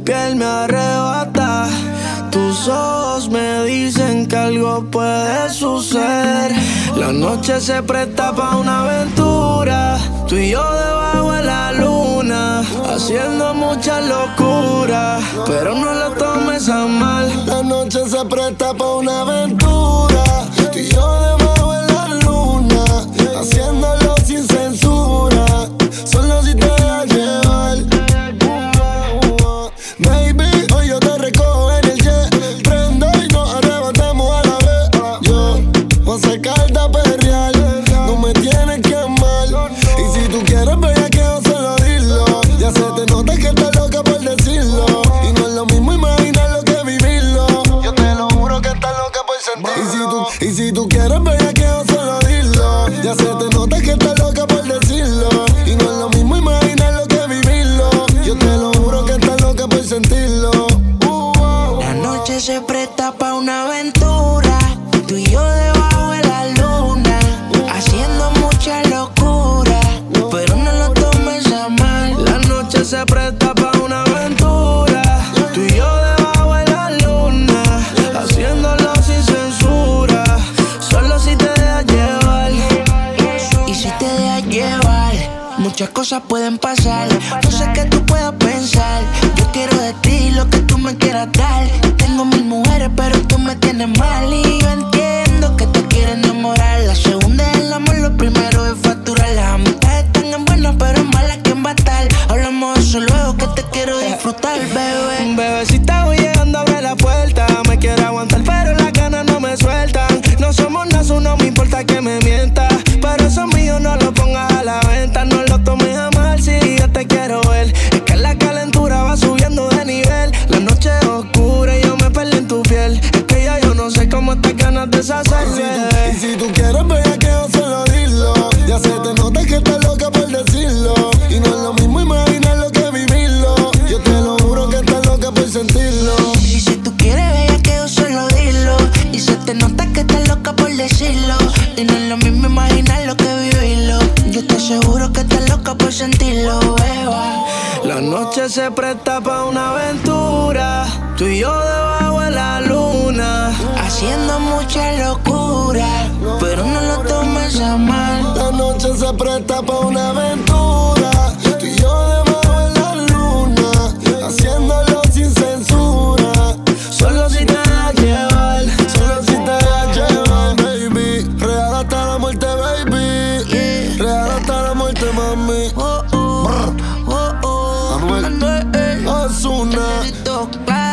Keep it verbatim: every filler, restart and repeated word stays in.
piel me arrebata. Tus ojos me dicen que algo puede suceder. La noche se presta pa' una aventura. Tú y yo debajo de la luna, haciendo mucha locura, pero no lo tomes a mal. La noche se presta pa' una aventura. Tú y yo debajo de la luna, haciéndolo sin censura, solo si te dejas llevar. Baby, hoy yo te recojo en el jet, prendo y nos arrebatamos a la vez. Yo voy a sacarte a perrear, no me tienes que amar. Y si tú quieres bellaqueo, solo dilo. Ya se te nota que estás loca por decirlo, y no es lo mismo imaginarlo que vivirlo. Yo te lo juro que estás loca por sentirlo. Y si tú, y si tú quieres bellaqueo, solo dilo. Ya se te nota que estás loca por decirlo, y no es lo mismo imaginarlo que vivirlo. Yo te lo juro que estás loca por sentirlo. La noche se presta pa' una aventura. Tú y yo debajo de la luna, haciendo mucha locura, pero no lo tomes a mal. La noche se presta pa' una aventura. Tú y yo debajo de la luna, haciéndolo sin censura, solo si te dejas llevar. Y si te dejas llevar, muchas cosas pueden pasar. No sé qué tú puedas pensar. Yo quiero de ti lo que tú me quieras dar. Tengo mil mujeres, pero tú me tienes mal. Y yo entiendo que te quieres enamorar. La segunda es el amor, lo primero es facturar. Las amistades están en buenas, pero en malas, ¿quién va a estar? Hablamos de eso luego, que te quiero disfrutar, bebé. Bebecita, voy llegando, abre la puerta. Me quiero aguantar, pero las ganas no me sueltan. No somos nada, no me importa que me mientas, pero eso mío no lo pongas a la venta. No lo tomes a mal si yo te quiero ver. Es que la calentura va subiendo de nivel. La noche es oscura y yo me perdí en tu piel. Es que ya yo no sé cómo estas ganas deshacerse. Y si tú quieres bellaqueo, solo dilo. Ya se te nota que estás loca por decirlo, y no es lo mismo imaginarlo que vivirlo. Yo te lo juro que estás loca por sentirlo. Y si tú quieres bellaqueo, solo dilo. Y se te nota que estás loca por decirlo, y no es lo mismo imaginarlo que vivirlo. Yo te aseguro que estás loca por sentirlo, beba. La noche se presta pa' una aventura. Tú y yo debajo de la luna, haciendo mucha locura, pero no lo tomes a mal. La noche se presta pa' una aventura. Tú y yo debajo de la luna, haciéndolo sin censura, Solo si te dejas llevar. solo si te dejas llevar, baby. Real hasta la muerte, baby. Yeah. Real hasta la muerte, mami. Oh, oh, oh, oh. Anuel, Anuel, Ozuna. necesito claro.